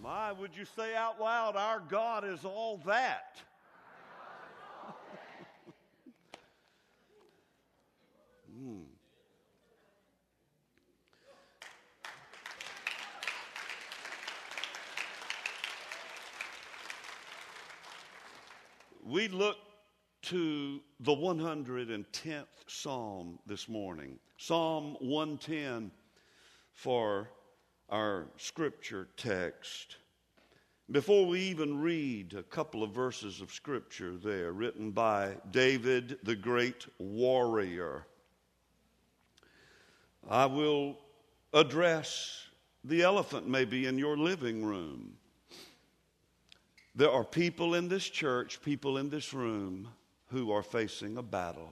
My, would you say out loud, our God is all that? We look to the 110th Psalm this morning. Psalm 110 for our scripture text. Before we even read a couple of verses of scripture there, written by David, the great warrior, I will address the elephant maybe in your living room. There are people in this church, people in this room, who are facing a battle.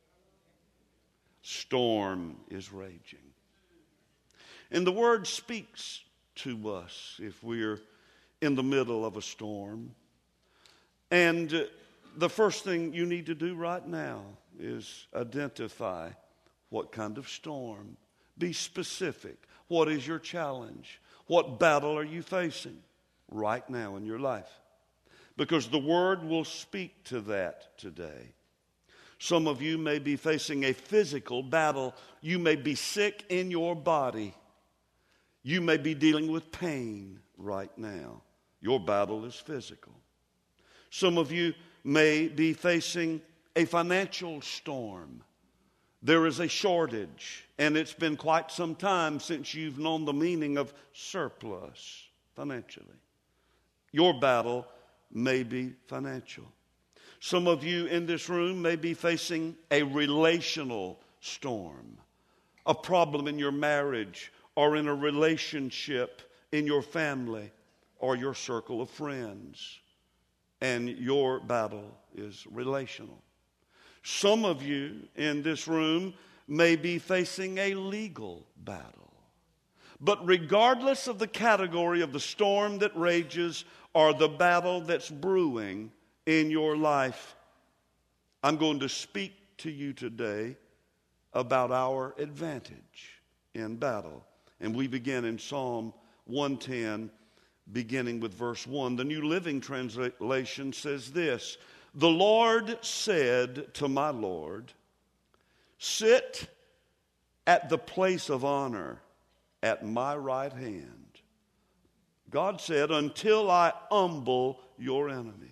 Storm is raging. And the word speaks to us if we're in the middle of a storm. And the first thing you need to do right now is identify what kind of storm. Be specific. What is your challenge? What battle are you facing right now in your life? Because the Word will speak to that today. Some of you may be facing a physical battle. You may be sick in your body. You may be dealing with pain right now. Your battle is physical. Some of you may be facing a financial storm. There is a shortage, and it's been quite some time since you've known the meaning of surplus financially. Your battle may be financial. Some of you in this room may be facing a relational storm, a problem in your marriage or in a relationship in your family or your circle of friends, and your battle is relational. Some of you in this room may be facing a legal battle. But regardless of the category of the storm that rages or the battle that's brewing in your life, I'm going to speak to you today about our advantage in battle. And we begin in Psalm 110, beginning with verse 1. The New Living Translation says this: "The Lord said to my Lord, sit at the place of honor at my right hand." God said, "Until I humble your enemies,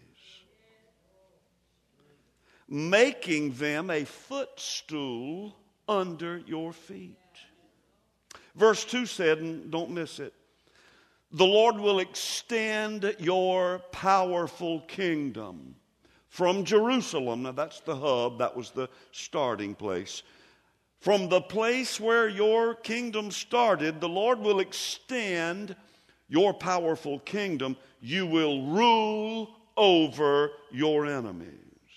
making them a footstool under your feet." Verse 2 said, and don't miss it, "The Lord will extend your powerful kingdom from Jerusalem." Now that's the hub, that was the starting place. From the place where your kingdom started, the Lord will extend your powerful kingdom. You will rule over your enemies.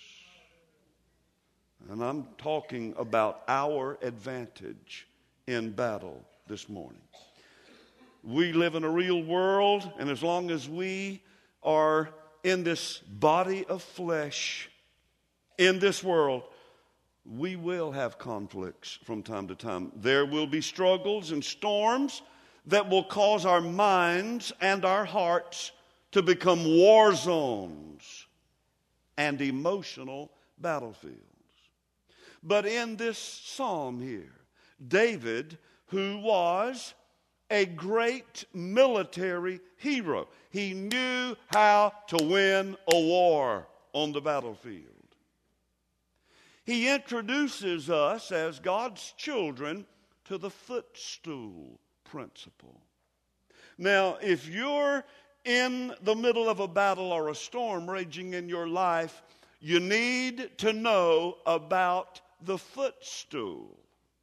And I'm talking about our advantage in battle this morning. We live in a real world, and as long as we are in this body of flesh, in this world, we will have conflicts from time to time. There will be struggles and storms that will cause our minds and our hearts to become war zones and emotional battlefields. But in this psalm here, David, who was a great military hero, he knew how to win a war on the battlefield. He introduces us as God's children to the footstool principle. Now, if you're in the middle of a battle or a storm raging in your life, you need to know about the footstool.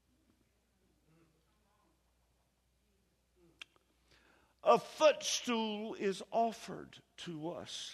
A footstool is offered to us.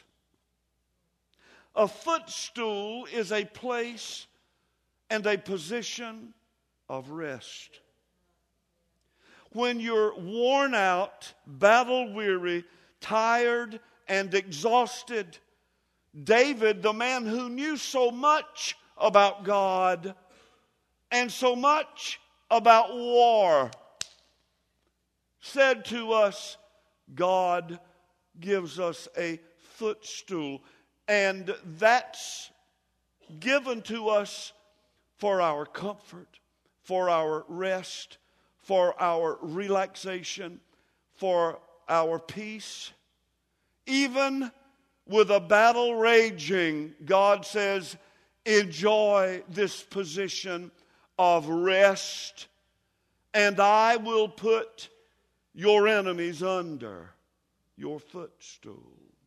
A footstool is a place and a position of rest. When you're worn out, battle-weary, tired, and exhausted, David, the man who knew so much about God and so much about war, said to us, God gives us a footstool, and that's given to us for our comfort, for our rest, for our relaxation, for our peace. Even with a battle raging, God says, enjoy this position of rest, and I will put your enemies under your footstool.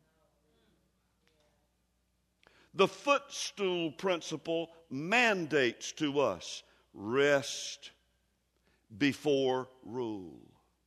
The footstool principle mandates to us rest before rule.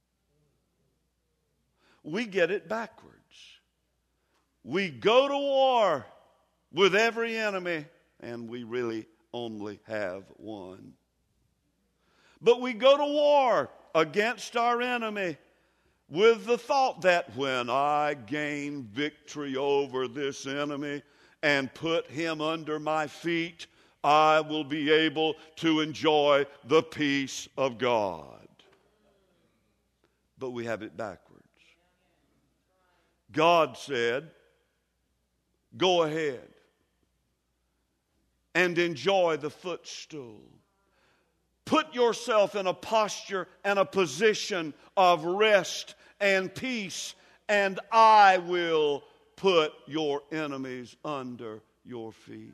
We get it backwards. We go to war with every enemy, and we really only have one. But we go to war against our enemy with the thought that when I gain victory over this enemy and put him under my feet, I will be able to enjoy the peace of God. But we have it backwards. God said, go ahead and enjoy the footstool. Put yourself in a posture and a position of rest and peace, and I will put your enemies under your feet.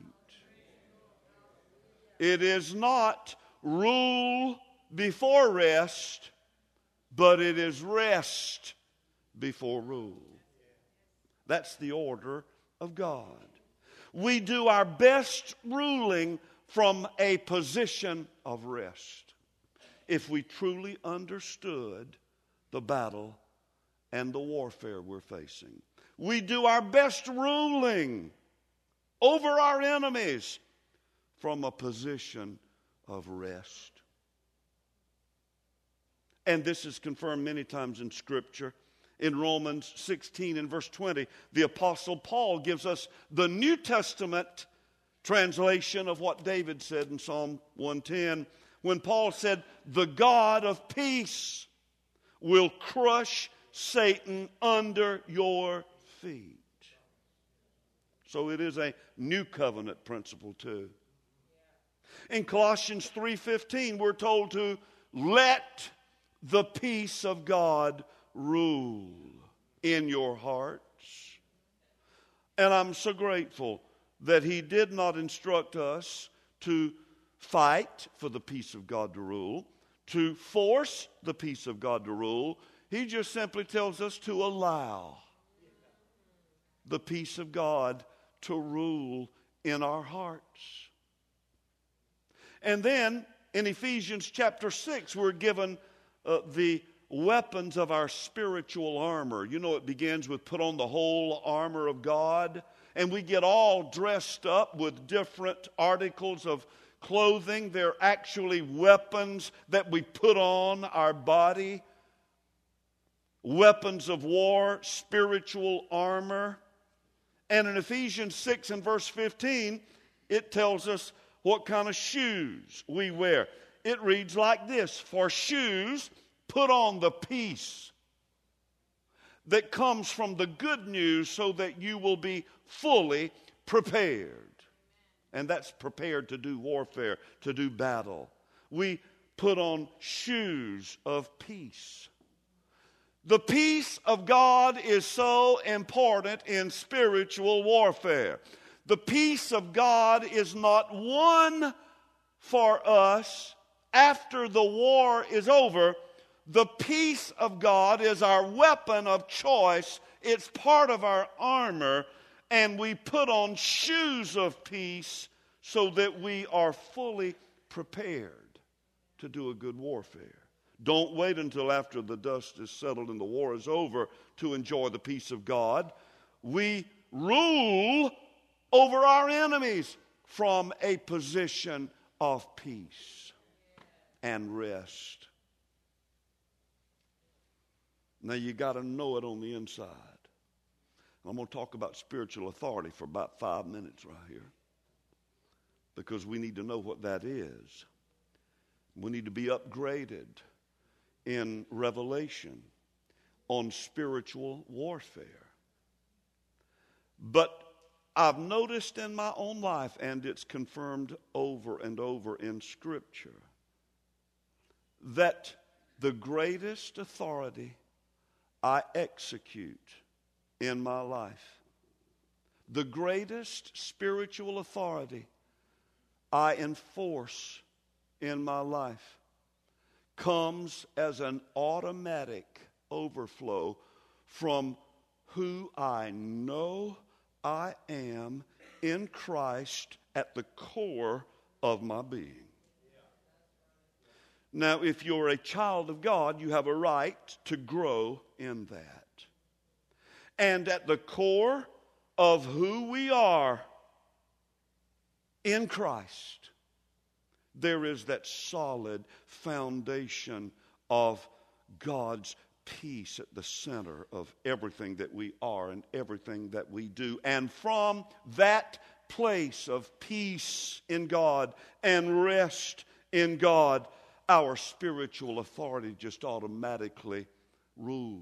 It is not rule before rest, but it is rest before rule. That's the order of God. We do our best ruling from a position of rest if we truly understood the battle and the warfare we're facing. We do our best ruling over our enemies from a position of rest. And this is confirmed many times in Scripture. In Romans 16 and verse 20, the Apostle Paul gives us the New Testament translation of what David said in Psalm 110, when Paul said, the God of peace will crush Satan under your feet. So it is a new covenant principle too. In Colossians 3:15, we're told to let the peace of God rule in your hearts. And I'm so grateful that he did not instruct us to fight for the peace of God to rule, to force the peace of God to rule. He just simply tells us to allow the peace of God to rule in our hearts. And then in Ephesians chapter 6, we're given the weapons of our spiritual armor. You know, it begins with put on the whole armor of God. And we get all dressed up with different articles of clothing. They're actually weapons that we put on our body. Weapons of war, spiritual armor. And in Ephesians 6 and verse 15, it tells us what kind of shoes we wear. It reads like this: for shoes, put on the peace that comes from the good news so that you will be fully prepared. And that's prepared to do warfare, to do battle. We put on shoes of peace. The peace of God is so important in spiritual warfare. The peace of God is not won for us after the war is over. The peace of God is our weapon of choice. It's part of our armor. And we put on shoes of peace so that we are fully prepared to do a good warfare. Don't wait until after the dust is settled and the war is over to enjoy the peace of God. We rule over our enemies from a position of peace and rest. Now you got to know it on the inside. I'm going to talk about spiritual authority for about 5 minutes right here, because we need to know what that is. We need to be upgraded in revelation on spiritual warfare. But I've noticed in my own life, and it's confirmed over and over in Scripture, that the greatest authority I execute in my life, the greatest spiritual authority I enforce in my life, comes as an automatic overflow from who I know I am in Christ at the core of my being. Now, if you're a child of God, you have a right to grow in that. And at the core of who we are in Christ, there is that solid foundation of God's peace at the center of everything that we are and everything that we do. And from that place of peace in God and rest in God, our spiritual authority just automatically rules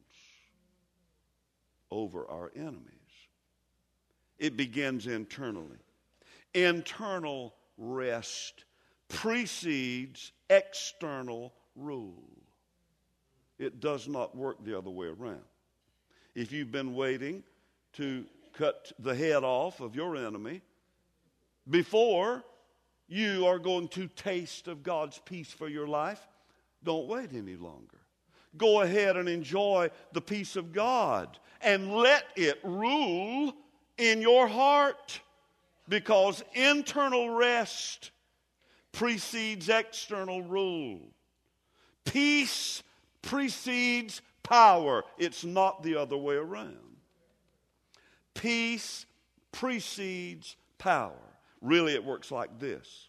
over our enemies. It begins internally. Internal rest precedes external rule. It does not work the other way around. If you've been waiting to cut the head off of your enemy before you are going to taste of God's peace for your life, don't wait any longer. Go ahead and enjoy the peace of God and let it rule in your heart, because internal rest precedes external rule. Peace precedes power. It's not the other way around. Peace precedes power. Really, it works like this.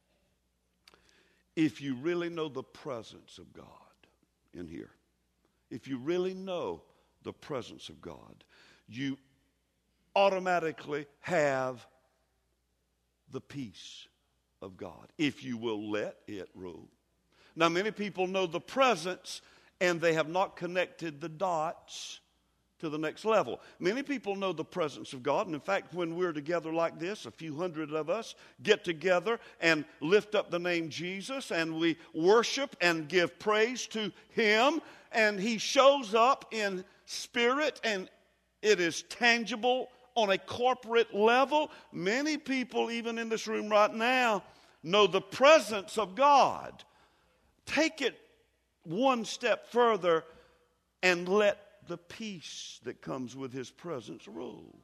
If you really know the presence of God in here, if you really know the presence of God, you automatically have the peace of God, if you will let it rule. Now, many people know the presence, and they have not connected the dots to the next level. Many people know the presence of God, and in fact, when we're together like this, a few hundred of us get together and lift up the name Jesus, and we worship and give praise to Him, and He shows up in spirit, and it is tangible on a corporate level. Many people, even in this room right now, know the presence of God. Take it one step further and let the peace that comes with His presence rule.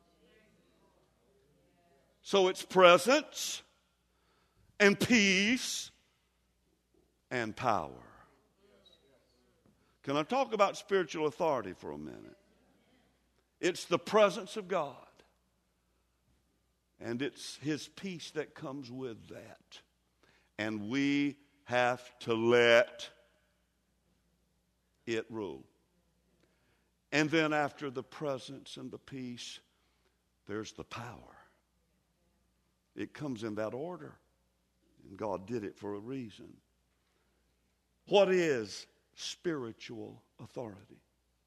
So it's presence and peace and power. Can I talk about spiritual authority for a minute? It's the presence of God, and it's His peace that comes with that. And we have to let it rule. And then after the presence and the peace, there's the power. It comes in that order. And God did it for a reason. What is spiritual authority?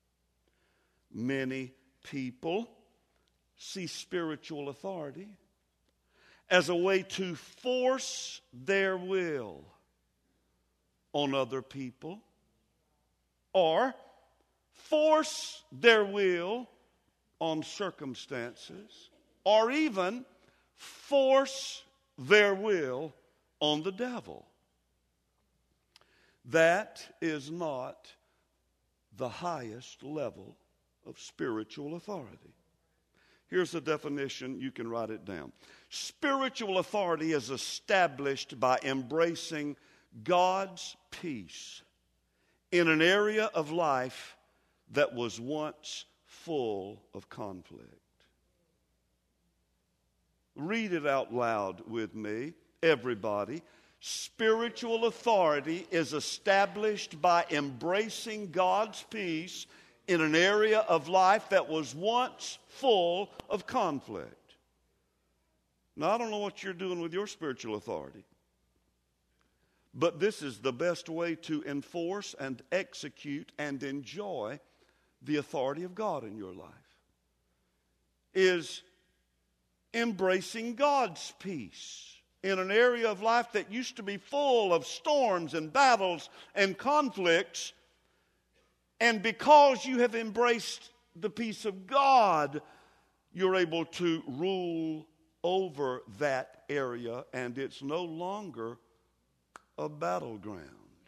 Many people see spiritual authority as a way to force their will on other people, or force their will on circumstances, or even force their will on the devil. That is not the highest level of spiritual authority. Here's the definition. You can write it down. Spiritual authority is established by embracing God's peace in an area of life that was once full of conflict. Read it out loud with me, everybody. Spiritual authority is established by embracing God's peace in an area of life that was once full of conflict. Now, I don't know what you're doing with your spiritual authority, but this is the best way to enforce and execute and enjoy the authority of God in your life. is embracing God's peace in an area of life that used to be full of storms and battles and conflicts. And because you have embraced the peace of God, you're able to rule over that area, and it's no longer a battleground.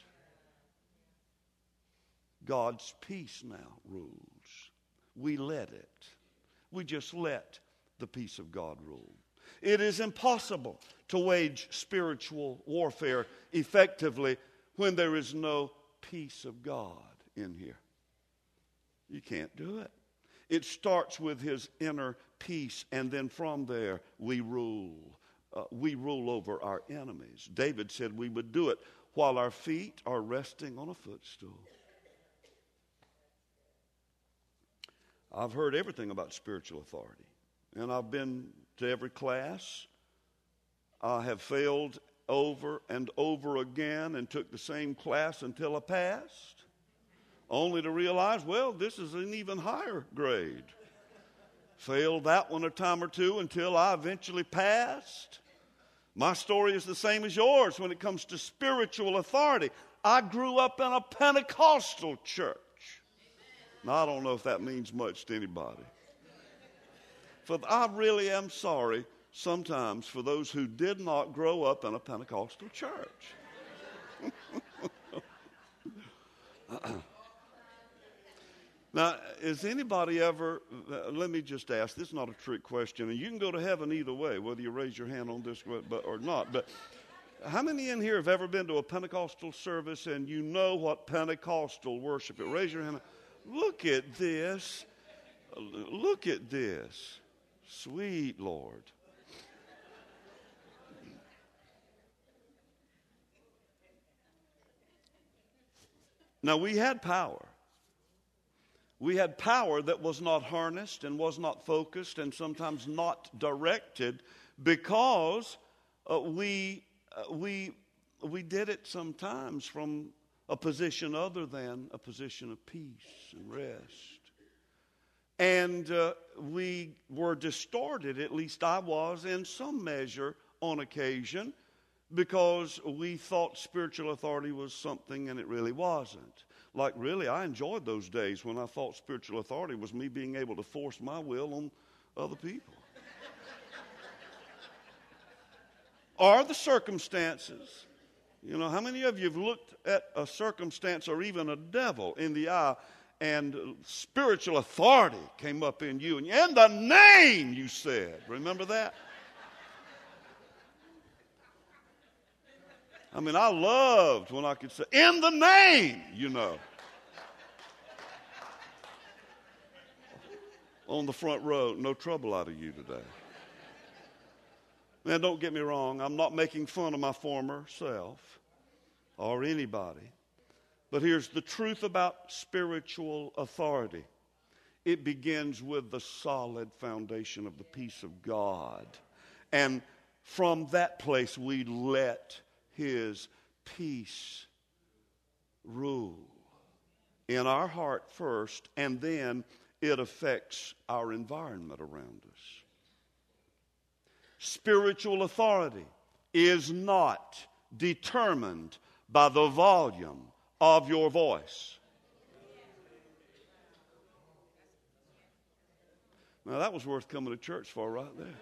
God's peace now rules. We let it. We just let the peace of God rule. It is impossible to wage spiritual warfare effectively when there is no peace of God in here. You can't do it. It starts with His inner peace, and then from there we rule. We rule over our enemies. David said we would do it while our feet are resting on a footstool. I've heard everything about spiritual authority, and I've been to every class. I have failed over and over again and took the same class until I passed, only to realize, well, this is an even higher grade. Failed that one a time or two until I eventually passed. My story is the same as yours when it comes to spiritual authority. I grew up in a Pentecostal church. Now, I don't know if that means much to anybody. For I really am sorry sometimes for those who did not grow up in a Pentecostal church. Now, is anybody ever, let me just ask, this is not a trick question, and you can go to heaven either way, whether you raise your hand on this or not, but how many in here have ever been to a Pentecostal service and you know what Pentecostal worship is? Raise your hand. Look at this. Look at this. Sweet Lord. Now, we had power. We had power that was not harnessed and was not focused and sometimes not directed because we did it sometimes from a position other than a position of peace and rest. And we were distorted, at least I was, in some measure on occasion, because we thought spiritual authority was something and it really wasn't. Like, really, I enjoyed those days when I thought spiritual authority was me being able to force my will on other people. Or the circumstances. You know, how many of you have looked at a circumstance or even a devil in the eye and spiritual authority came up in you, and in the name you said, remember that? I mean, I loved when I could say, in the name, you know. On the front row, no trouble out of you today. Now, don't get me wrong. I'm not making fun of my former self or anybody. But here's the truth about spiritual authority. It begins with the solid foundation of the peace of God. And from that place, we let His peace rule in our heart first, and then it affects our environment around us. Spiritual authority is not determined by the volume of your voice. Now, that was worth coming to church for right there.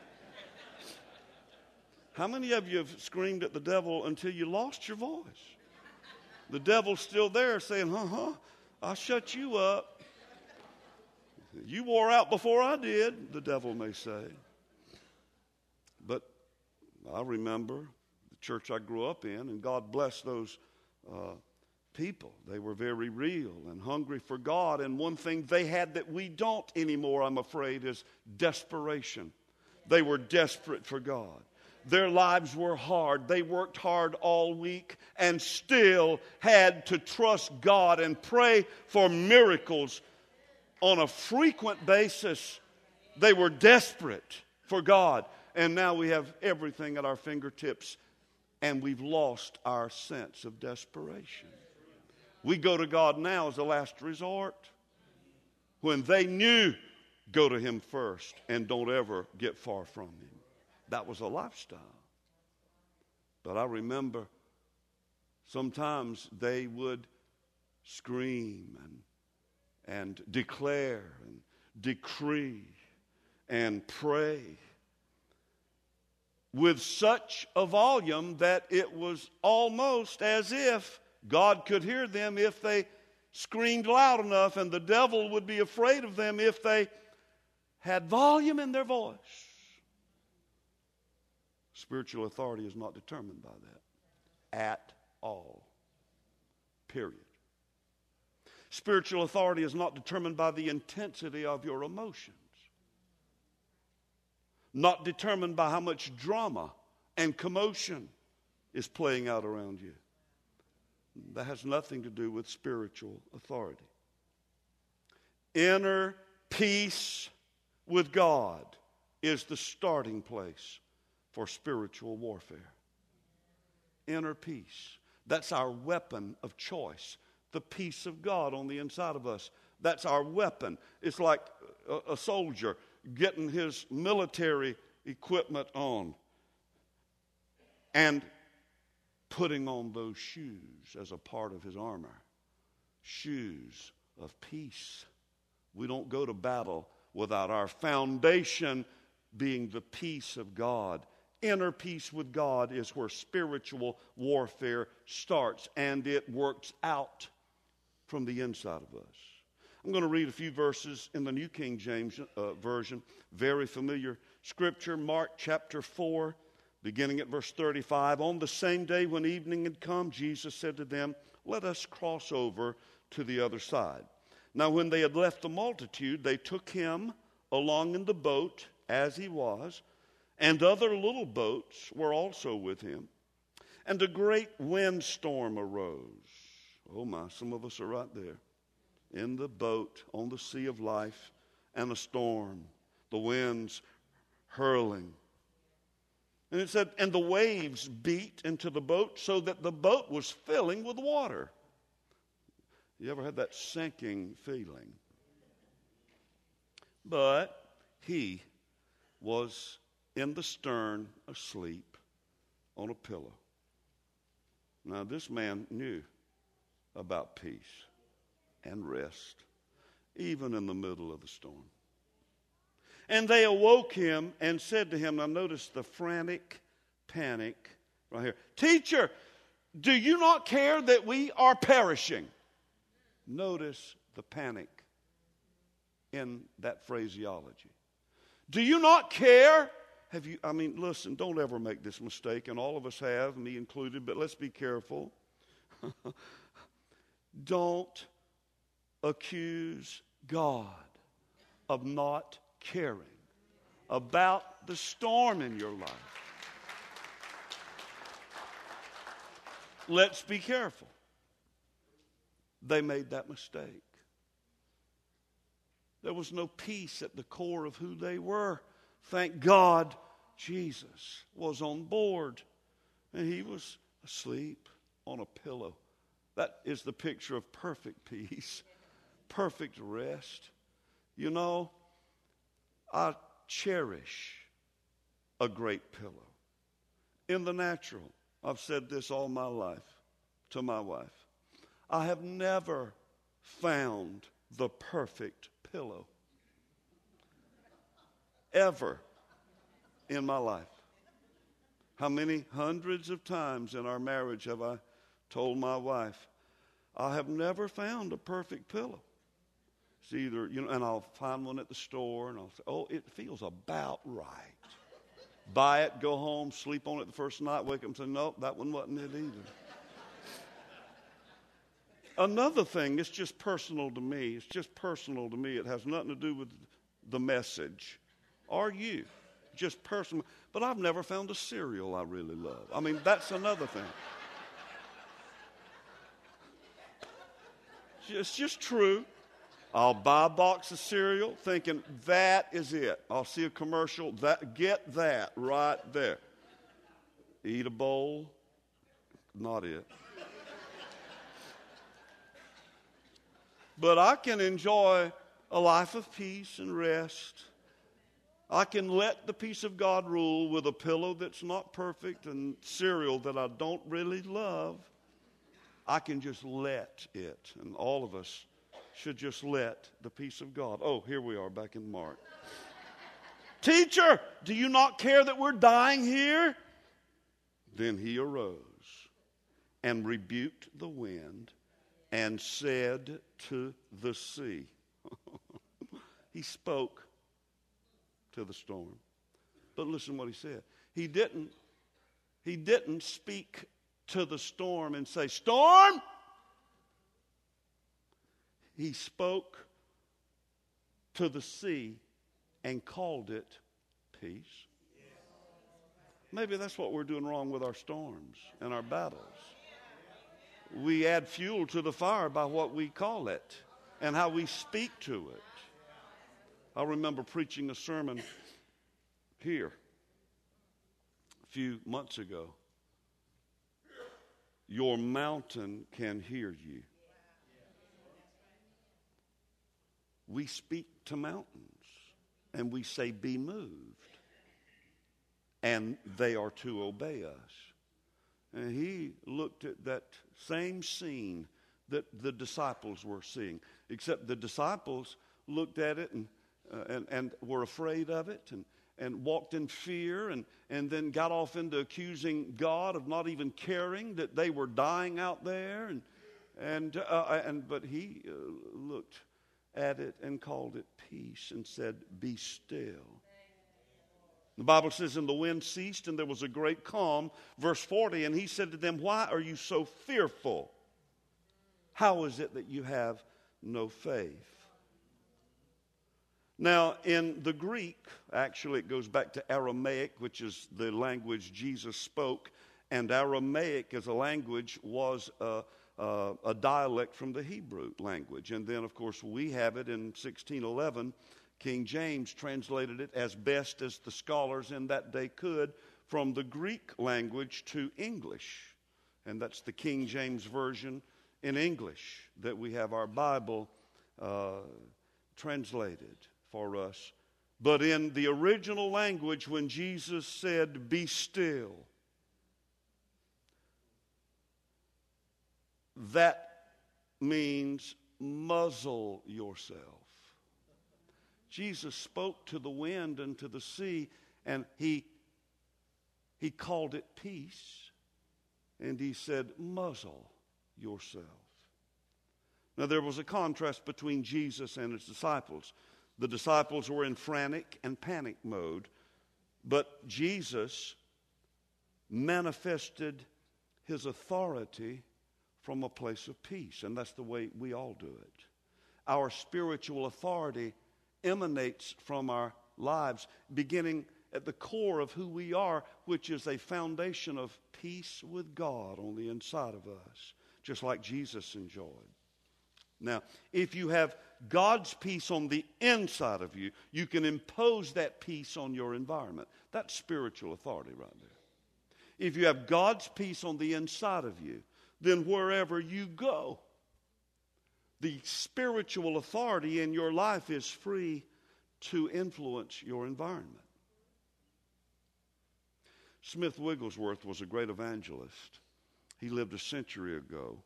How many of you have screamed at the devil until you lost your voice? The devil's still there saying, I'll shut you up. You wore out before I did, the devil may say. But I remember the church I grew up in, and God bless those people. They were very real and hungry for God. And one thing they had that we don't anymore, I'm afraid, is desperation. They were desperate for God. Their lives were hard. They worked hard all week and still had to trust God and pray for miracles on a frequent basis. They were desperate for God. And now we have everything at our fingertips, and we've lost our sense of desperation. We go to God now as a last resort. When they knew go to him first and don't ever get far from him. That was a lifestyle. But I remember sometimes they would scream and declare and decree and pray with such a volume that it was almost as if God could hear them if they screamed loud enough, and the devil would be afraid of them if they had volume in their voice. Spiritual authority is not determined by that at all. Period. Spiritual authority is not determined by the intensity of your emotions. Not determined by how much drama and commotion is playing out around you. That has nothing to do with spiritual authority. Inner peace with God is the starting place for spiritual warfare. Inner peace. That's our weapon of choice. The peace of God on the inside of us. That's our weapon. It's like a soldier getting his military equipment on and putting on those shoes as a part of his armor. Shoes of peace. We don't go to battle without our foundation being the peace of God. Inner peace with God is where spiritual warfare starts, and it works out from the inside of us. I'm going to read a few verses in the New King James Version. Very familiar scripture. Mark chapter 4, beginning at verse 35. On the same day when evening had come, Jesus said to them, "Let us cross over to the other side." Now when they had left the multitude, they took him along in the boat as he was, and other little boats were also with him. And a great windstorm arose. Oh my, some of us are right there. In the boat on the sea of life, and a storm, the winds hurling. And it said, and the waves beat into the boat so that the boat was filling with water. You ever had that sinking feeling? But he was in the stern asleep on a pillow. Now this man knew about peace and rest, even in the middle of the storm. And they awoke him and said to him, now notice the frantic panic right here. Teacher, do you not care that we are perishing? Notice the panic in that phraseology. Do you not care? Listen, don't ever make this mistake, and all of us have, me included, but let's be careful. Don't accuse God of not caring about the storm in your life. Let's be careful. They made that mistake. There was no peace at the core of who they were. Thank God Jesus was on board, and he was asleep on a pillow. That is the picture of perfect peace, perfect rest. You know, I cherish a great pillow. In the natural, I've said this all my life to my wife. I have never found the perfect pillow. Ever in my life. How many hundreds of times in our marriage have I told my wife, I have never found a perfect pillow. It's either, and I'll find one at the store, and I'll say, oh, it feels about right. Buy it, go home, sleep on it the first night, wake up and say, nope, that one wasn't it either. Another thing, it's just personal to me. It's just personal to me. It has nothing to do with the message or you. Just personal. But I've never found a cereal I really love. That's another thing. It's just true. I'll buy a box of cereal thinking that is it. I'll see a commercial, get that right there. Eat a bowl, not it. But I can enjoy a life of peace and rest. I can let the peace of God rule with a pillow that's not perfect and cereal that I don't really love. I can just let it. And all of us should just let the peace of God. Oh, here we are back in Mark. Teacher, do you not care that we're dying here? Then he arose and rebuked the wind and said to the sea. He spoke to the storm. But listen what he said. He didn't speak to the storm and say, "Storm!" He spoke to the sea and called it peace. Maybe that's what we're doing wrong with our storms and our battles. We add fuel to the fire by what we call it and how we speak to it. I remember preaching a sermon here a few months ago. Your mountain can hear you. We speak to mountains and we say, "Be moved." And they are to obey us. And he looked at that same scene that the disciples were seeing, except the disciples looked at it and were afraid of it and walked in fear and then got off into accusing God of not even caring that they were dying out there. But he looked at it and called it peace and said, "Be still." The Bible says, and the wind ceased and there was a great calm. Verse 40, and he said to them, "Why are you so fearful? How is it that you have no faith?" Now, in the Greek, actually it goes back to Aramaic, which is the language Jesus spoke. And Aramaic as a language was a dialect from the Hebrew language. And then, of course, we have it in 1611. King James translated it as best as the scholars in that day could from the Greek language to English. And that's the King James Version in English that we have our Bible translated for us. But in the original language, when Jesus said, "Be still," that means muzzle yourself. Jesus spoke to the wind and to the sea, and he called it peace, and he said, "Muzzle yourself." Now, there was a contrast between Jesus and his disciples. The disciples were in frantic and panic mode, but Jesus manifested his authority from a place of peace, and that's the way we all do it. Our spiritual authority emanates from our lives, beginning at the core of who we are, which is a foundation of peace with God on the inside of us, just like Jesus enjoyed. Now, if you have God's peace on the inside of you, you can impose that peace on your environment. That's spiritual authority right there. If you have God's peace on the inside of you, then wherever you go, the spiritual authority in your life is free to influence your environment. Smith Wigglesworth was a great evangelist. He lived a century ago.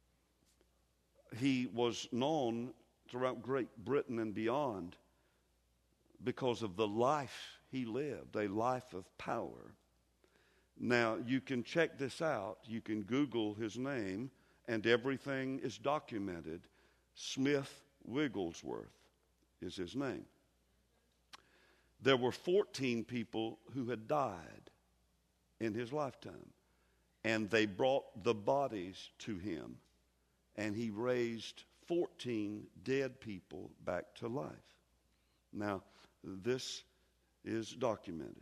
He was known throughout Great Britain and beyond because of the life he lived, a life of power. Now, you can check this out. You can Google his name, and everything is documented. Smith Wigglesworth is his name. There were 14 people who had died in his lifetime, and they brought the bodies to him, and he raised 14 dead people back to life. Now, this is documented.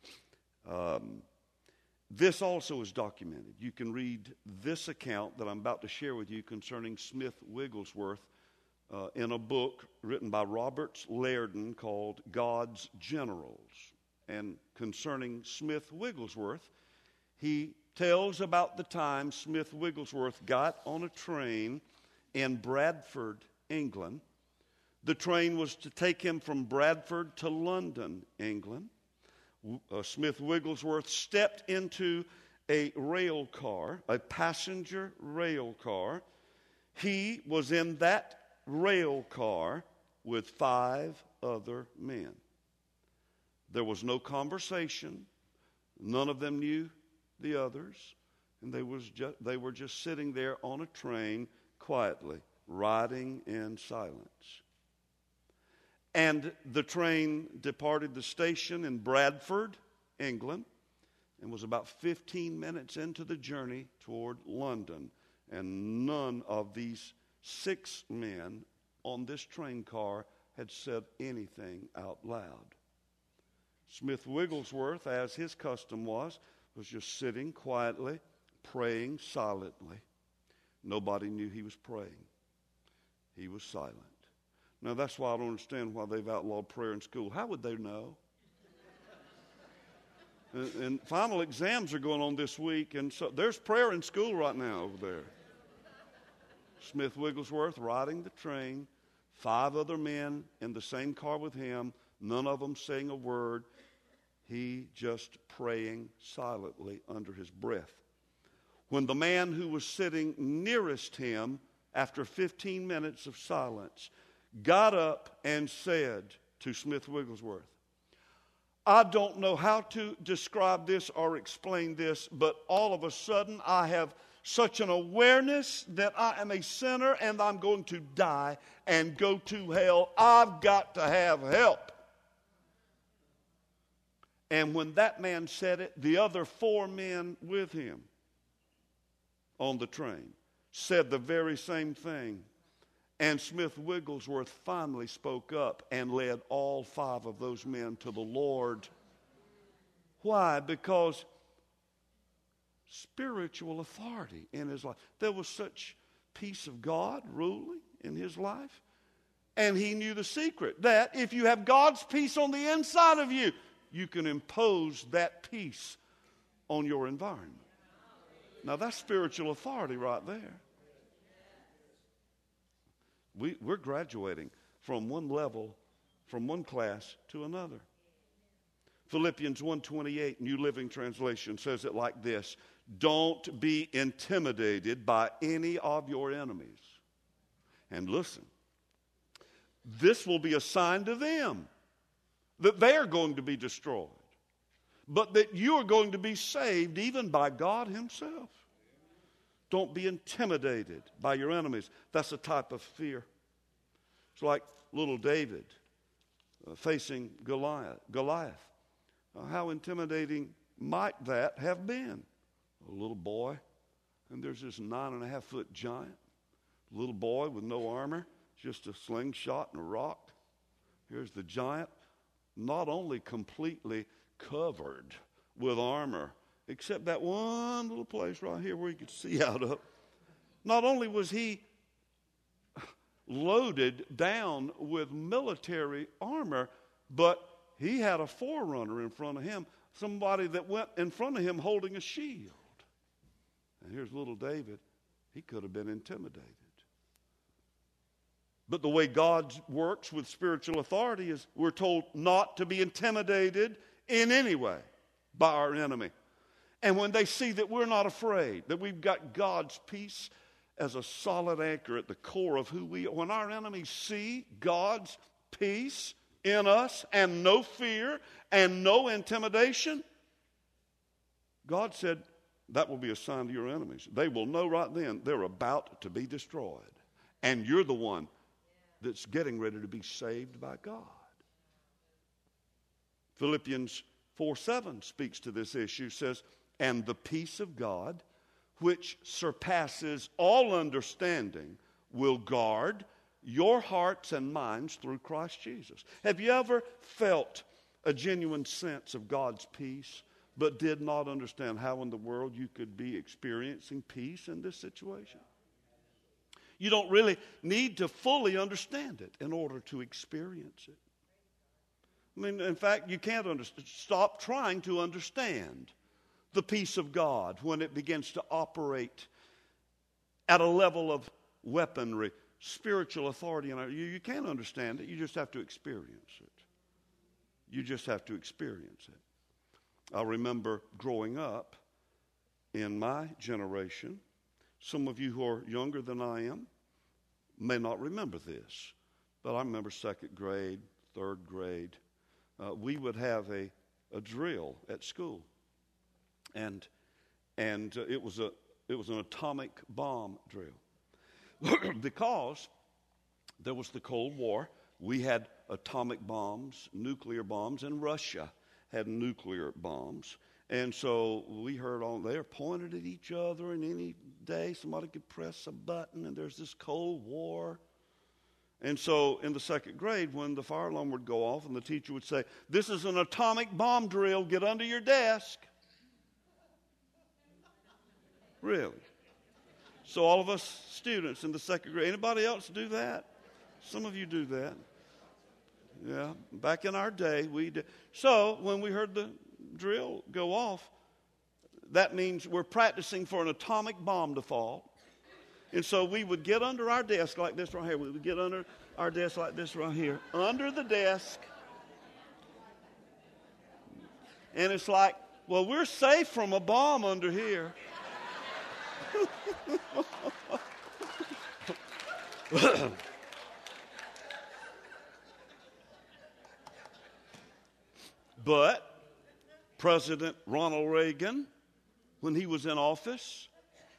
This also is documented. You can read this account that I'm about to share with you concerning Smith Wigglesworth in a book written by Robert Liardon called God's Generals. And concerning Smith Wigglesworth, he tells about the time Smith Wigglesworth got on a train in Bradford, England. The train was to take him from Bradford to London, England. Smith Wigglesworth stepped into a rail car, a passenger rail car. He was in that rail car with 5 other men. There was no conversation. None of them knew the others. And they were just sitting there on a train quietly, riding in silence. And the train departed the station in Bradford, England, and was about 15 minutes into the journey toward London. And none of these 6 men on this train car had said anything out loud. Smith Wigglesworth, as his custom was just sitting quietly, praying silently. Nobody knew he was praying. He was silent. Now, that's why I don't understand why they've outlawed prayer in school. How would they know? And final exams are going on this week, and so there's prayer in school right now over there. Smith Wigglesworth riding the train, 5 other men in the same car with him, none of them saying a word. He just praying silently under his breath. When the man who was sitting nearest him, after 15 minutes of silence, got up and said to Smith Wigglesworth, I don't know how to describe this or explain this, but all of a sudden I have such an awareness that I am a sinner and I'm going to die and go to hell. I've got to have help. And when that man said it, the other 4 men with him on the train said the very same thing. And Smith Wigglesworth finally spoke up and led all 5 of those men to the Lord. Why? Because spiritual authority in his life. There was such peace of God ruling in his life. And he knew the secret that if you have God's peace on the inside of you, you can impose that peace on your environment. Now that's spiritual authority right there. We're graduating from one level, from one class to another. Philippians 1:28, New Living Translation, says it like this: don't be intimidated by any of your enemies. And listen, this will be a sign to them that they are going to be destroyed, but that you are going to be saved even by God himself. Don't be intimidated by your enemies. That's a type of fear. It's like little David facing Goliath. How intimidating might that have been? A little boy, and there's this 9.5-foot giant. A little boy with no armor, just a slingshot and a rock. Here's the giant, not only completely covered with armor, except that one little place right here where you could see out of. Not only was he loaded down with military armor, but he had a forerunner in front of him, somebody that went in front of him holding a shield. And here's little David. He could have been intimidated. But the way God works with spiritual authority is we're told not to be intimidated in any way by our enemy. And when they see that we're not afraid, that we've got God's peace as a solid anchor at the core of who we are, when our enemies see God's peace in us and no fear and no intimidation, God said that will be a sign to your enemies. They will know right then they're about to be destroyed. And you're the one that's getting ready to be saved by God. Philippians 4:7 speaks to this issue, says, and the peace of God, which surpasses all understanding, will guard your hearts and minds through Christ Jesus. Have you ever felt a genuine sense of God's peace, but did not understand how in the world you could be experiencing peace in this situation? You don't really need to fully understand it in order to experience it. I mean, in fact, you can't stop trying to understand the peace of God when it begins to operate at a level of weaponry spiritual authority. You can't understand it. You just have to experience it. You just have to experience it. I remember growing up in my generation. Some of you who are younger than I am may not remember this, but I remember second grade, third grade. We would have a drill at school, and it was an atomic bomb drill because there was the Cold War. We had atomic bombs, nuclear bombs, and Russia had nuclear bombs. And so we heard they were pointed at each other, and any day somebody could press a button, and there's this Cold War. And so in the second grade, when the fire alarm would go off and the teacher would say, "This is an atomic bomb drill, get under your desk." Really? So all of us students in the second grade, anybody else do that? Some of you do that. Yeah, back in our day, we did. So when we heard the drill go off, that means we're practicing for an atomic bomb to fall. And so we would get under our desk like this right here. We would get under our desk like this right here, under the desk. And it's like, well, we're safe from a bomb under here. But President Ronald Reagan, when he was in office,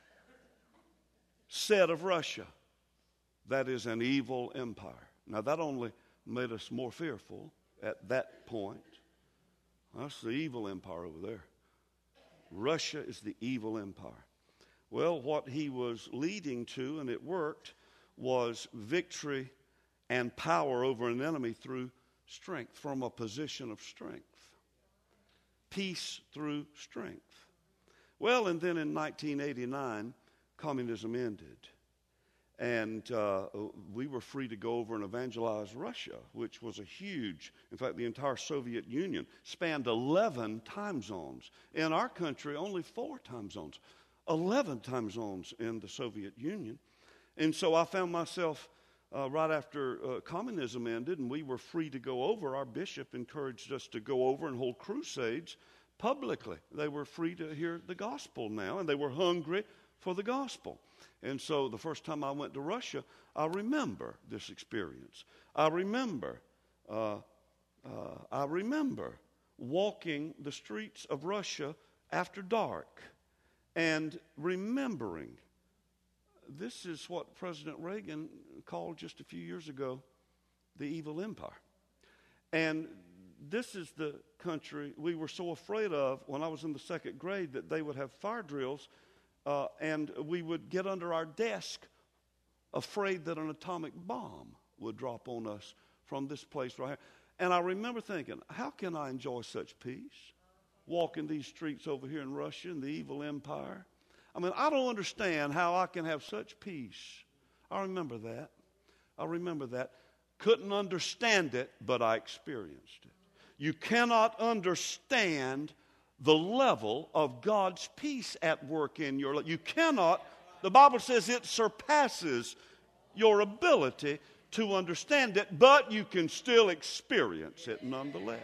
said of Russia, that is an evil empire. Now, that only made us more fearful at that point. That's the evil empire over there. Russia is the evil empire. Well, what he was leading to, and it worked, was victory and power over an enemy through strength, from a position of strength. Peace through strength. Well, and then in 1989, communism ended. And we were free to go over and evangelize Russia, which was a huge, in fact, the entire Soviet Union spanned 11 time zones. In our country, only 4 time zones. 11 time zones in the Soviet Union. And so I found myself right after communism ended and we were free to go over. Our bishop encouraged us to go over and hold crusades publicly. They were free to hear the gospel now, and they were hungry for the gospel. And so the first time I went to Russia, I remember this experience. I remember walking the streets of Russia after dark and remembering this is what President Reagan called just a few years ago the evil empire. And this is the country we were so afraid of when I was in the second grade, that they would have fire drills and we would get under our desk afraid that an atomic bomb would drop on us from this place right here. And I remember thinking, how can I enjoy such peace? Walking these streets over here in Russia and the evil empire. I mean, I don't understand how I can have such peace. I remember that. Couldn't understand it, but I experienced it. You cannot understand the level of God's peace at work in your life. You cannot, the Bible says it surpasses your ability to understand it, but you can still experience it nonetheless.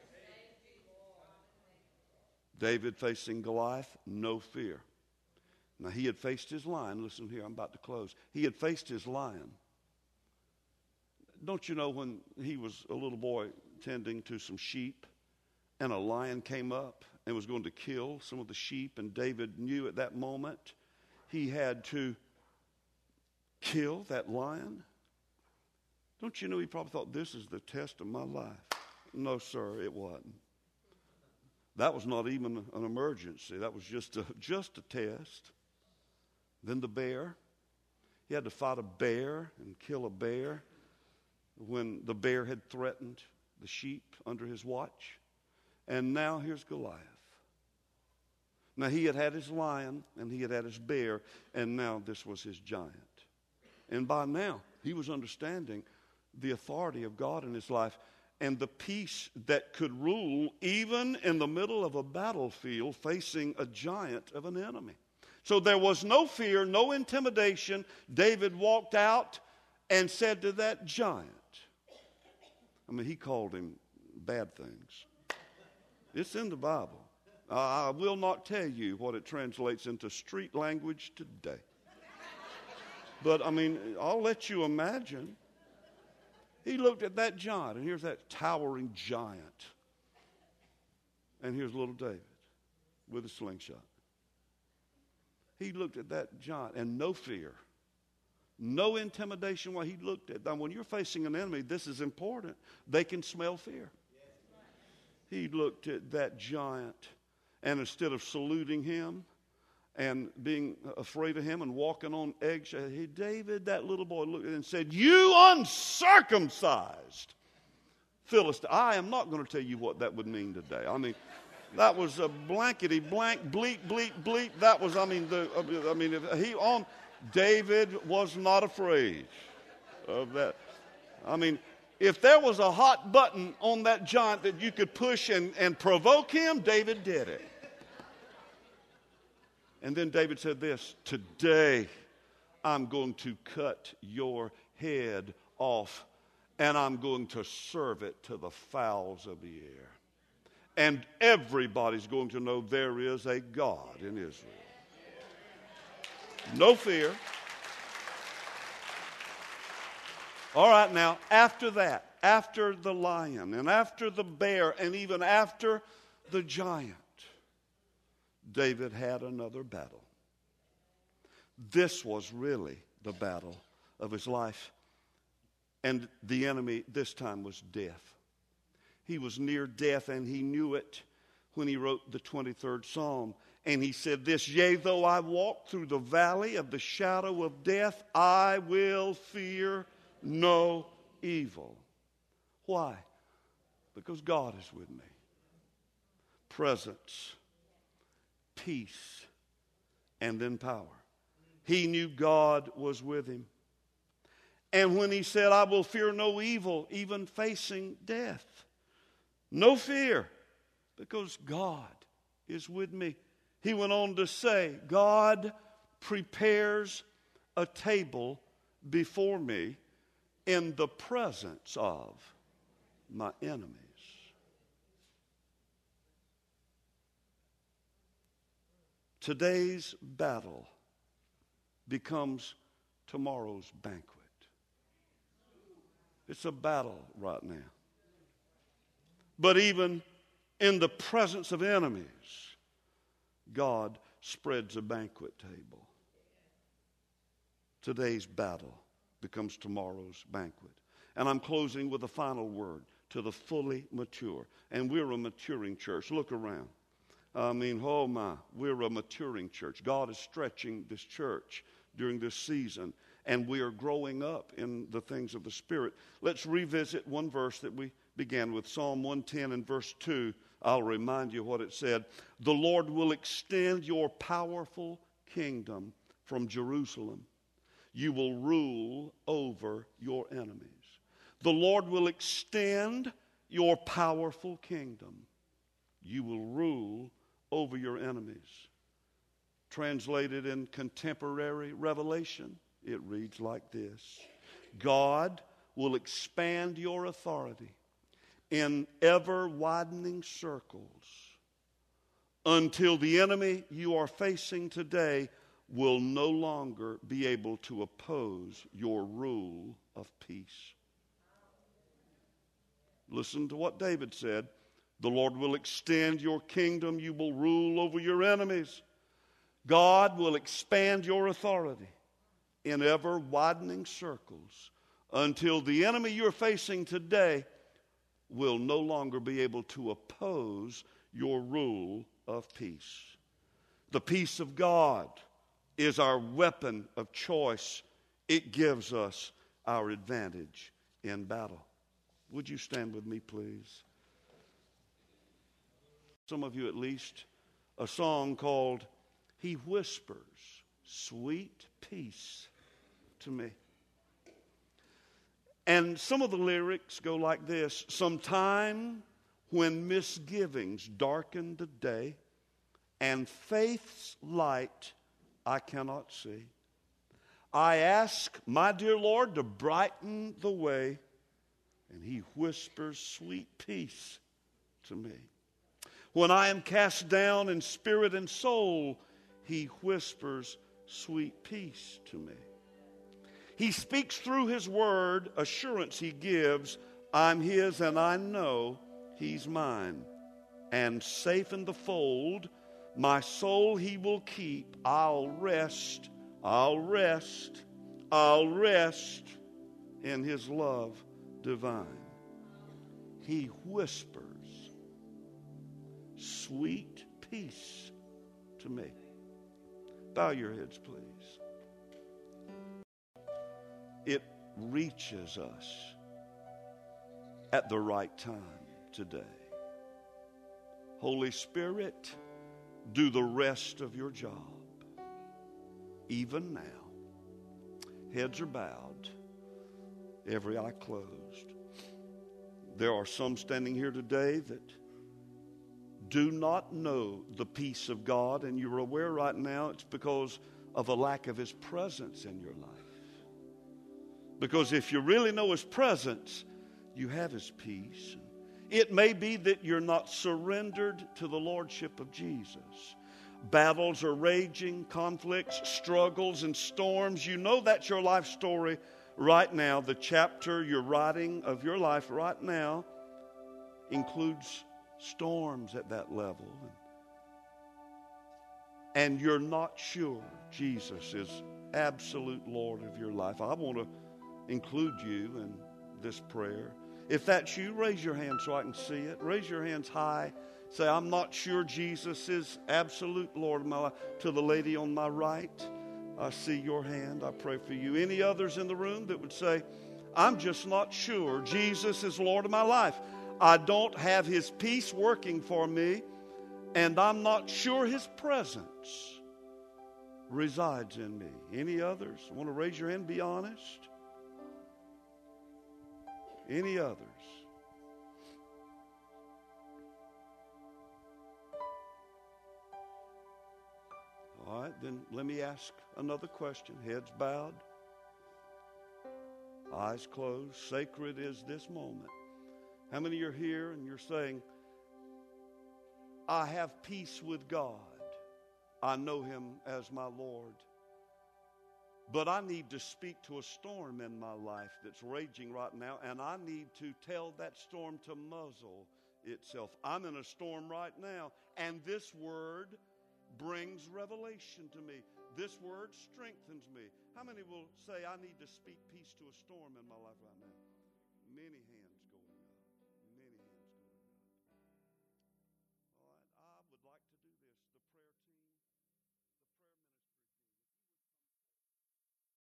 David facing Goliath, no fear. Now, he had faced his lion. Listen here, I'm about to close. He had faced his lion. Don't you know when he was a little boy tending to some sheep and a lion came up and was going to kill some of the sheep, and David knew at that moment he had to kill that lion? Don't you know he probably thought, this is the test of my life? No, sir, it wasn't. That was not even an emergency. That was just a test. Then the bear. He had to fight a bear and kill a bear when the bear had threatened the sheep under his watch. And now here's Goliath. Now he had his lion and he had his bear, and now this was his giant. And by now he was understanding the authority of God in his life and the peace that could rule even in the middle of a battlefield facing a giant of an enemy. So there was no fear, no intimidation. David walked out and said to that giant, I mean, he called him bad things. It's in the Bible. I will not tell you what it translates into street language today. But, I mean, I'll let you imagine. He looked at that giant, and here's that towering giant. And here's little David with a slingshot. He looked at that giant, and no fear, no intimidation while he looked at them. When you're facing an enemy, this is important. They can smell fear. He looked at that giant, and instead of saluting him and being afraid of him and walking on eggshells, David, that little boy, looked at him and said, "You uncircumcised Philistine." I am not going to tell you what that would mean today. I mean, that was a blankety blank, bleep, bleep, bleep. That was, David was not afraid of that. I mean, if there was a hot button on that giant that you could push and provoke him, David did it. And then David said this, "Today I'm going to cut your head off, and I'm going to serve it to the fowls of the air. And everybody's going to know there is a God in Israel." No fear. All right, now, after that, after the lion and after the bear and even after the giant, David had another battle. This was really the battle of his life. And the enemy this time was death. He was near death, and he knew it when he wrote the 23rd Psalm. And he said this, "Yea, though I walk through the valley of the shadow of death, I will fear no evil." Why? Because God is with me. Presence, peace, and then power. He knew God was with him. And when he said, "I will fear no evil," even facing death, no fear, because God is with me. He went on to say, "God prepares a table before me in the presence of my enemies." Today's battle becomes tomorrow's banquet. It's a battle right now. But even in the presence of enemies, God spreads a banquet table. Today's battle becomes tomorrow's banquet. And I'm closing with a final word to the fully mature. And we're a maturing church. Look around. We're a maturing church. God is stretching this church during this season, and we are growing up in the things of the Spirit. Let's revisit one verse that we began with, Psalm 110 and verse 2. I'll remind you what it said. "The Lord will extend your powerful kingdom from Jerusalem. You will rule over your enemies." The Lord will extend your powerful kingdom. You will rule over your enemies. Translated in contemporary revelation, it reads like this: God will expand your authority in ever-widening circles until the enemy you are facing today will no longer be able to oppose your rule of peace. Listen to what David said. The Lord will extend your kingdom. You will rule over your enemies. God will expand your authority in ever-widening circles until the enemy you're facing today will no longer be able to oppose your rule of peace. The peace of God is our weapon of choice. It gives us our advantage in battle. Would you stand with me, please? Some of you at least, a song called "He Whispers Sweet Peace to Me." And some of the lyrics go like this: "Sometime when misgivings darken the day and faith's light I cannot see, I ask my dear Lord to brighten the way, and He whispers sweet peace to me. When I am cast down in spirit and soul, He whispers sweet peace to me. He speaks through His word, assurance He gives, I'm His and I know He's mine. And safe in the fold, my soul He will keep. I'll rest in His love divine. He whispers sweet peace to me. Bow your heads, please. It reaches us at the right time today. Holy Spirit, do the rest of your job. Even now. Heads are bowed. Every eye closed. There are some standing here today that do not know the peace of God, and you're aware right now it's because of a lack of His presence in your life. Because if you really know His presence, you have His peace. It may be that you're not surrendered to the Lordship of Jesus. Battles are raging, conflicts, struggles, and storms. You know that's your life story right now. The chapter you're writing of your life right now includes storms at that level. And you're not sure Jesus is absolute Lord of your life. I want to include you in this prayer. If that's you, raise your hand so I can see it. Raise your hands high. Say, I'm not sure Jesus is absolute Lord of my life. To the lady on my right, I see your hand. I pray for you. Any others in the room that would say, I'm just not sure Jesus is Lord of my life. I don't have His peace working for me, and I'm not sure His presence resides in me. Any others? Want to raise your hand? Be honest. Any others? All right, then let me ask another question. Heads bowed, eyes closed. Sacred is this moment. How many are here and you're saying, I have peace with God. I know Him as my Lord. But I need to speak to a storm in my life that's raging right now, and I need to tell that storm to muzzle itself. I'm in a storm right now, and this word brings revelation to me. This word strengthens me. How many will say, I need to speak peace to a storm in my life right now? Many hands.